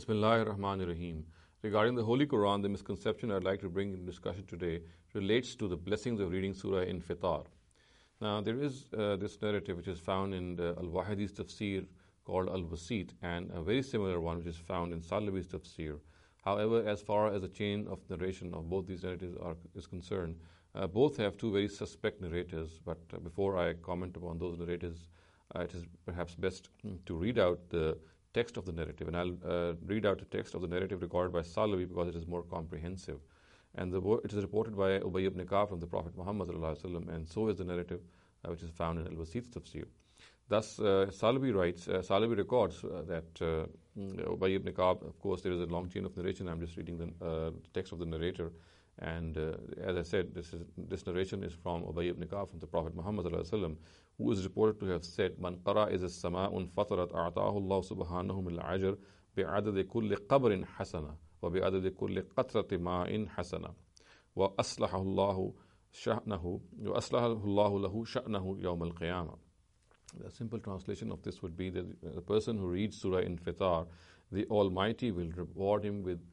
Bismillahir Rahmanir Rahim. Regarding the Holy Quran, the misconception I'd like to bring in discussion today relates to the blessings of reading Surah Infitar. Now, there is this narrative which is found in Al-Wahid's tafsir called Al-Wasit, and a very similar one which is found in Salabi's tafsir. However, as far as the chain of narration of both these narratives is concerned, both have two very suspect narrators. But before I comment upon those narrators, it is perhaps best to read out the text of the narrative. And I'll read out the text of the narrative recorded by Salabi because it is more comprehensive. And it is reported by Ubay ibn Ka'b from the Prophet Muhammad ﷺ, and so is the narrative which is found in Al-Wasit's tafsir. Thus, Salabi writes, Salabi records that Ubay ibn Ka'b, of course, there is a long chain of narration. I'm just reading the text of the narrator. And as I said, this narration is from Ubay ibn Ka'b from the Prophet Muhammad ﷺ, who is reported to have said, "Man qara is as-sama'un fatarat a'tahu Allah subhanahu min al-ajr bi'adadi kulli qabrin hasana wa bi'adadi kulli qatrati ma'in hasana wa aslahahu Allah sha'nahu wa aslahahu Allah lahu sha'nahu yawm al-qiyamah." The simple translation of this would be that the person who reads Surah Infitar, the Almighty will reward him with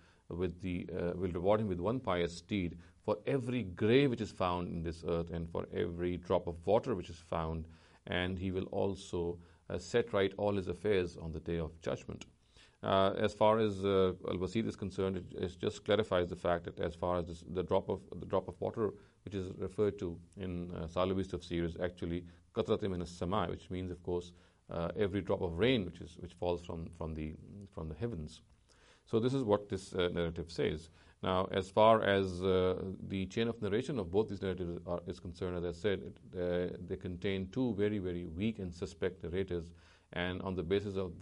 one pious deed for every grave which is found in this earth and for every drop of water which is found, and he will also set right all his affairs on the day of judgment. As far as Al-Wasit is concerned, it just clarifies the fact that as far as the drop of water which is referred to in Salabi's tafsir is actually qatratin min as-sama', which means, of course, every drop of rain which falls from the heavens. So this is what this narrative says. Now, as far as the chain of narration of both these narratives is concerned, as I said, they contain two very, very weak and suspect narrators. And on the basis of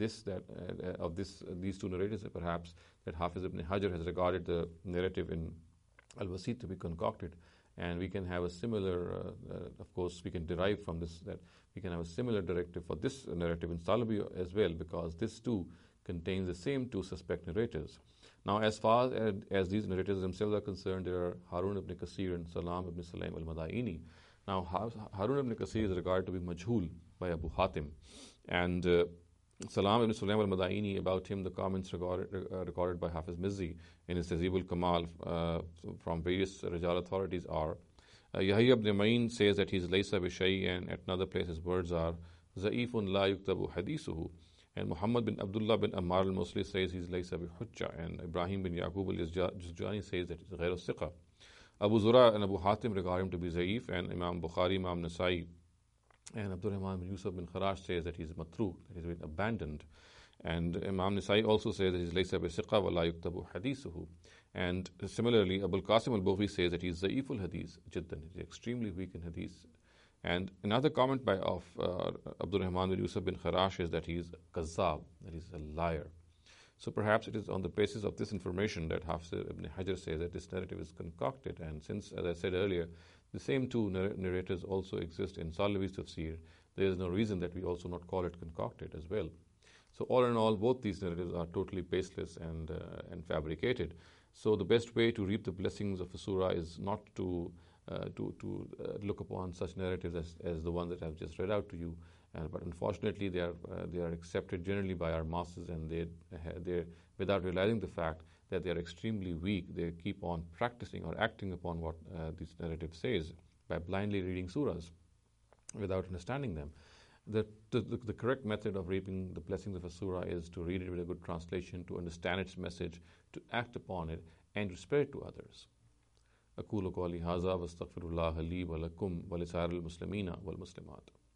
these two narrators, perhaps that Hafiz ibn Hajar has regarded the narrative in Al-Wasit to be concocted. And we can have a similar, of course, we can derive from this that we can have a similar directive for this narrative in Salabi as well, because this too contains the same two suspect narrators. Now, as far as these narrators themselves are concerned, there are Harun ibn Kasir and Salam ibn Sulaim al-Madaini. Now, Harun ibn Kasir is regarded to be majhul by Abu Hatim. And Salam ibn Sulaim al-Madaini, about him, the comments recorded by Hafiz Mizzi in his Tahzib al-Kamal from various Rijal authorities are, Yahya ibn Ma'in says that he is laysa bi shay', and at another place his words are, Za'ifun la yuktabu hadithuhu. And Muhammad bin Abdullah bin Ammar al-Musli says he's laysa bi hujja, and Ibrahim bin Yaqub al-Juzjani says that he's ghayr al-siqa. Abu Zura and Abu Hatim regard him to be Za'if, and Imam Bukhari, Imam Nasai, and Abdul Rahman bin Yusuf bin Kharash says that he's matruk, that he's been abandoned. And Imam Nasai also says that he's laysa bi siqa wa la yuktabu hadithuhu. And similarly, Abul Qasim al-Bukhari says that he's Za'if al-Hadith jiddan, he's extremely weak in hadith. And another comment of Abdul Rahman bin Yusuf bin Kharash is that he is kazzab, that he is a liar. So perhaps it is on the basis of this information that Hafiz ibn Hajar says that this narrative is concocted. And since, as I said earlier, the same two narrators also exist in Salabi's tafsir, there is no reason that we also not call it concocted as well. So all in all, both these narratives are totally baseless and fabricated. So the best way to reap the blessings of a surah is not to look upon such narratives as the one that I've just read out to you, but unfortunately they are accepted generally by our masses, and they without realizing the fact that they are extremely weak, they keep on practicing or acting upon what this narrative says by blindly reading surahs without understanding them. The correct method of reaping the blessings of a surah is to read it with a good translation, to understand its message, to act upon it, and to spread it to others. أقول قولي هذا واستغفر الله لي ولكم ولسائر المسلمين والمسلمات.